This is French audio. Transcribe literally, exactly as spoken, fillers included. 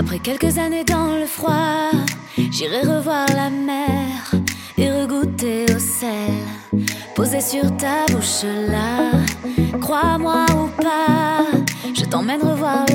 Après quelques années dans le froid, j'irai revoir la mer et regoûter au sel posé sur ta bouche là. Crois-moi ou pas, je t'emmène revoir